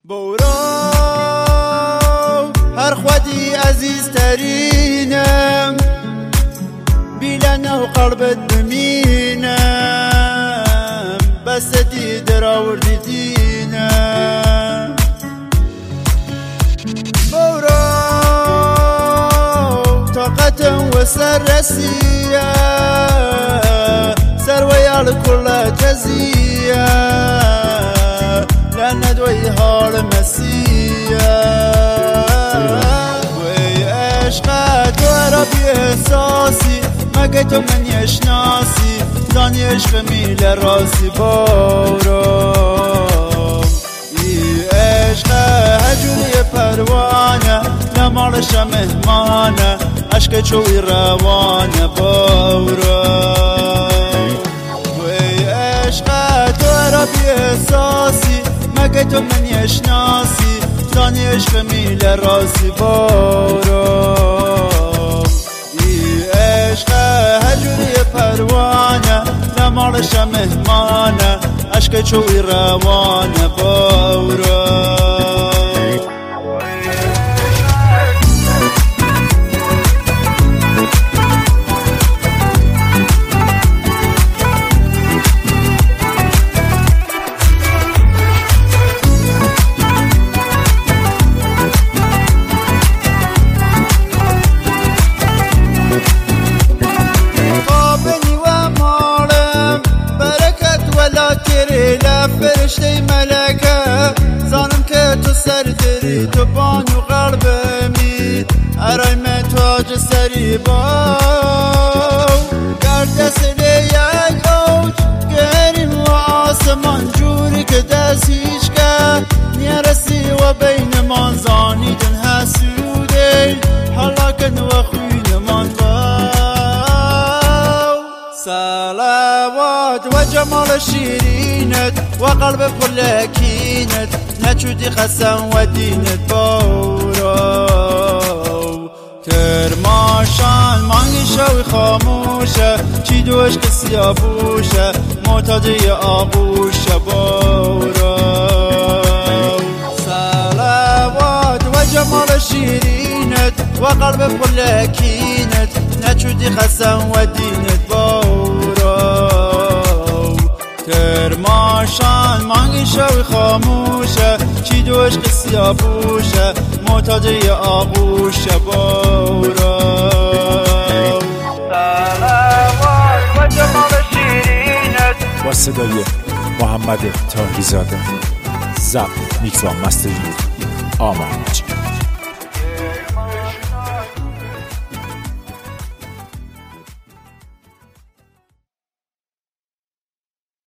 بورا هر خودی عزیز ترینم بیلنه و قلبت بمینم بس دید راوردی دینم بورا طاقتم و سر رسیه سر ویال کل تزیه ندوی حال مسیح وی عشقت و عربی احساسی مگه تو من یشناسی زانی عشق میل راسی بارم ای عشق هجوری پروانه نمالش مهمانه عشق چوی روانه بارم وی عشقت و عربی احساسی مگه تو من یشناسی زانی عشق میل راسی بارم ای عشق هجوری پروانه نمالش مهمانه عشق چوی روانه بارم فرشته ملکه زانم که تو سر دری تو بانو قلبمی ارای تاج سری باو در دست یک اوج گریم و آسمان جوری که دست هیچ که نیرسی و بین من زانیدن حسوده حالا کن و خوین من باو صلوات و جمال شیرینت و قلب پرلکینت نچودی قسم و دینت بارو کرماشان مانگی شوی خاموشه چی دو عشق سیابوشه معتادی آغوشه بارو صلوات و جمال شیرینت و قلب پرلکینت نچودی قسم و دینت بارو کرماشان مانگی شوی خاموشه چی دو عشق سیابوشه معتادی آغوشه بارو سلامات و جمال شیرینت با صدای محمد طاهری‌زاده ضبط میکس و مستری آماج.